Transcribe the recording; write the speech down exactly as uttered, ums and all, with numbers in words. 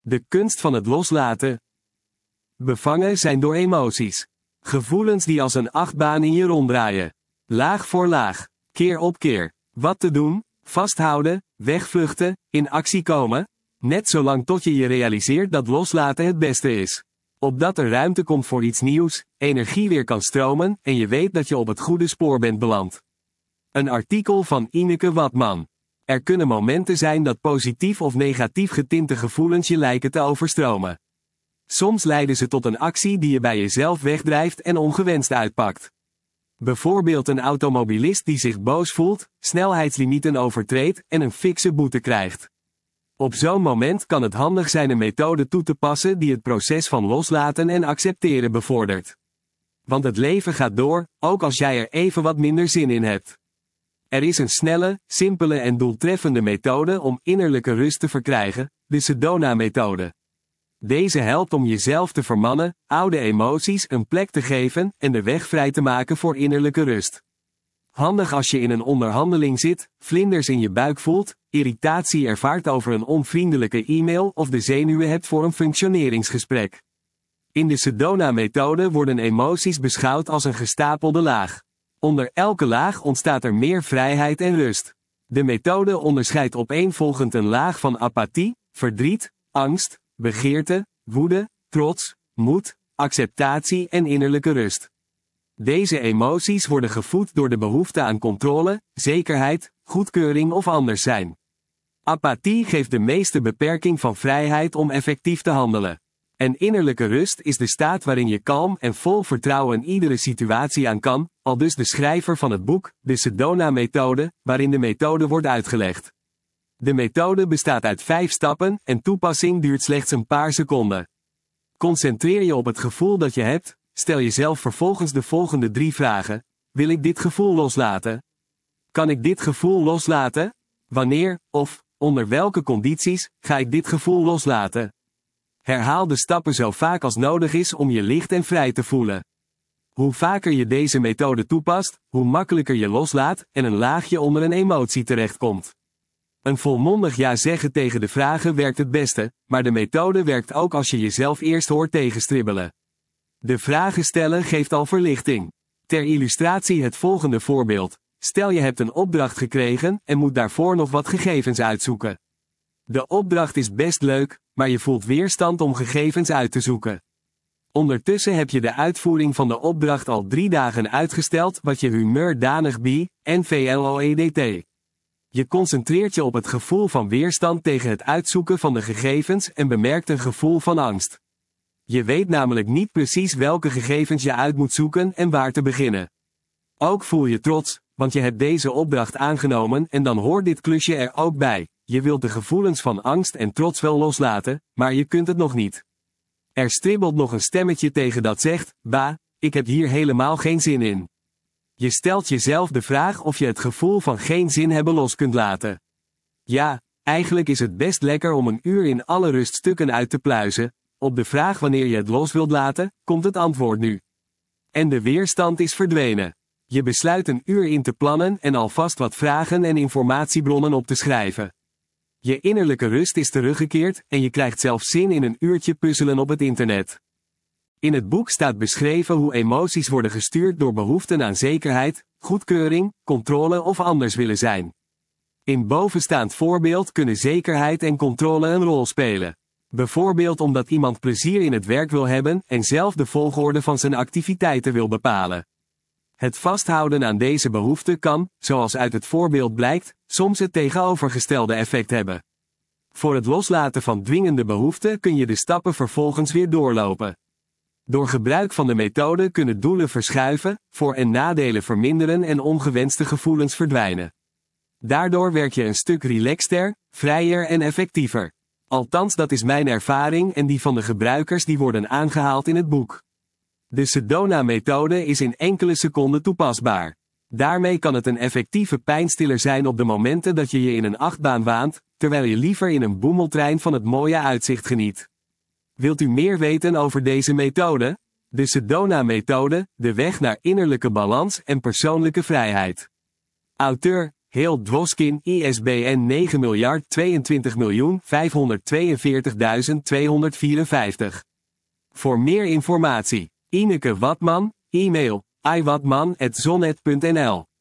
De kunst van het loslaten. Bevangen zijn door emoties. Gevoelens die als een achtbaan in je ronddraaien. Laag voor laag, keer op keer. Wat te doen? Vasthouden, wegvluchten, in actie komen? Net zolang tot je je realiseert dat loslaten het beste is. Opdat er ruimte komt voor iets nieuws, energie weer kan stromen en je weet dat je op het goede spoor bent beland. Een artikel van Ineke Watman. Er kunnen momenten zijn dat positief of negatief getinte gevoelens je lijken te overstromen. Soms leiden ze tot een actie die je bij jezelf wegdrijft en ongewenst uitpakt. Bijvoorbeeld een automobilist die zich boos voelt, snelheidslimieten overtreedt en een fikse boete krijgt. Op zo'n moment kan het handig zijn een methode toe te passen die het proces van loslaten en accepteren bevordert. Want het leven gaat door, ook als jij er even wat minder zin in hebt. Er is een snelle, simpele en doeltreffende methode om innerlijke rust te verkrijgen, de Sedona-methode. Deze helpt om jezelf te vermannen, oude emoties een plek te geven en de weg vrij te maken voor innerlijke rust. Handig als je in een onderhandeling zit, vlinders in je buik voelt, irritatie ervaart over een onvriendelijke e-mail of de zenuwen hebt voor een functioneringsgesprek. In de Sedona-methode worden emoties beschouwd als een gestapelde laag. Onder elke laag ontstaat er meer vrijheid en rust. De methode onderscheidt opeenvolgend een laag van apathie, verdriet, angst, begeerte, woede, trots, moed, acceptatie en innerlijke rust. Deze emoties worden gevoed door de behoefte aan controle, zekerheid, goedkeuring of anders zijn. Apathie geeft de meeste beperking van vrijheid om effectief te handelen. En innerlijke rust is de staat waarin je kalm en vol vertrouwen iedere situatie aan kan, aldus de schrijver van het boek, de Sedona-methode, waarin de methode wordt uitgelegd. De methode bestaat uit vijf stappen en toepassing duurt slechts een paar seconden. Concentreer je op het gevoel dat je hebt, stel jezelf vervolgens de volgende drie vragen. Wil ik dit gevoel loslaten? Kan ik dit gevoel loslaten? Wanneer, of, onder welke condities, ga ik dit gevoel loslaten? Herhaal de stappen zo vaak als nodig is om je licht en vrij te voelen. Hoe vaker je deze methode toepast, hoe makkelijker je loslaat en een laagje onder een emotie terechtkomt. Een volmondig ja zeggen tegen de vragen werkt het beste, maar de methode werkt ook als je jezelf eerst hoort tegenstribbelen. De vragen stellen geeft al verlichting. Ter illustratie het volgende voorbeeld. Stel je hebt een opdracht gekregen en moet daarvoor nog wat gegevens uitzoeken. De opdracht is best leuk, maar je voelt weerstand om gegevens uit te zoeken. Ondertussen heb je de uitvoering van de opdracht al drie dagen uitgesteld wat je humeur danig bij, N V L O E D T. Je concentreert je op het gevoel van weerstand tegen het uitzoeken van de gegevens en bemerkt een gevoel van angst. Je weet namelijk niet precies welke gegevens je uit moet zoeken en waar te beginnen. Ook voel je trots, want je hebt deze opdracht aangenomen en dan hoort dit klusje er ook bij. Je wilt de gevoelens van angst en trots wel loslaten, maar je kunt het nog niet. Er stribbelt nog een stemmetje tegen dat zegt, bah, ik heb hier helemaal geen zin in. Je stelt jezelf de vraag of je het gevoel van geen zin hebben los kunt laten. Ja, eigenlijk is het best lekker om een uur in alle rust stukken uit te pluizen. Op de vraag wanneer je het los wilt laten, komt het antwoord nu. En de weerstand is verdwenen. Je besluit een uur in te plannen en alvast wat vragen en informatiebronnen op te schrijven. Je innerlijke rust is teruggekeerd en je krijgt zelfs zin in een uurtje puzzelen op het internet. In het boek staat beschreven hoe emoties worden gestuurd door behoeften aan zekerheid, goedkeuring, controle of anders willen zijn. In bovenstaand voorbeeld kunnen zekerheid en controle een rol spelen. Bijvoorbeeld omdat iemand plezier in het werk wil hebben en zelf de volgorde van zijn activiteiten wil bepalen. Het vasthouden aan deze behoefte kan, zoals uit het voorbeeld blijkt, soms het tegenovergestelde effect hebben. Voor het loslaten van dwingende behoeften kun je de stappen vervolgens weer doorlopen. Door gebruik van de methode kunnen doelen verschuiven, voor- en nadelen verminderen en ongewenste gevoelens verdwijnen. Daardoor werk je een stuk relaxter, vrijer en effectiever. Althans, dat is mijn ervaring en die van de gebruikers die worden aangehaald in het boek. De Sedona-methode is in enkele seconden toepasbaar. Daarmee kan het een effectieve pijnstiller zijn op de momenten dat je je in een achtbaan waant, terwijl je liever in een boemeltrein van het mooie uitzicht geniet. Wilt u meer weten over deze methode? De Sedona-methode, de weg naar innerlijke balans en persoonlijke vrijheid. Auteur, Heel Dwoskin I S B N negen miljard tweeëntwintig miljoen vijfhonderdtweeënveertigduizend tweehonderdvierenvijftig. Voor meer informatie. Ineke Watman, e-mail, i watman apenstaartje zonnet punt n l